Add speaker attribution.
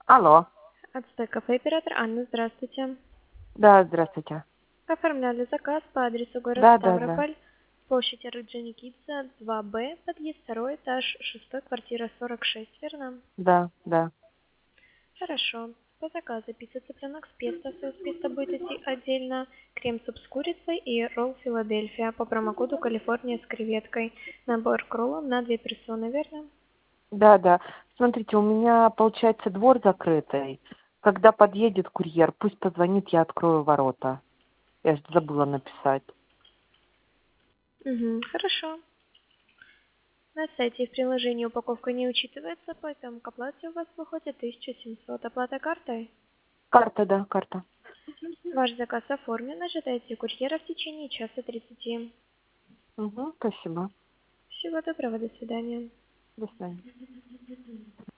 Speaker 1: Алло.
Speaker 2: Ацтек кафе, оператор Анна, здравствуйте.
Speaker 1: Да, здравствуйте.
Speaker 2: Оформляли заказ по адресу город
Speaker 1: Да, да, да.
Speaker 2: Ставрополь, площадь Орджоникидзе, 2Б, подъезд 2 этаж, 6 квартира 46, верно?
Speaker 1: Да, да.
Speaker 2: Хорошо. По заказу пицца цыпленок с песто, соус песто будет идти отдельно, крем-суп с курицей и ролл Филадельфия по промокоду Калифорния с креветкой. Набор к роллам на 2 персоны, верно?
Speaker 1: Да, да. Смотрите, у меня получается двор закрытый. Когда подъедет курьер, пусть позвонит, я открою ворота. Я же забыла написать.
Speaker 2: Угу, хорошо. На сайте и в приложении упаковка не учитывается, поэтому к оплате у вас выходит 1700. Оплата картой?
Speaker 1: Карта, да, карта.
Speaker 2: Ваш заказ оформлен. Ожидайте курьера в течение часа 30.
Speaker 1: Угу, спасибо.
Speaker 2: Всего доброго, до свидания.
Speaker 1: До свидания.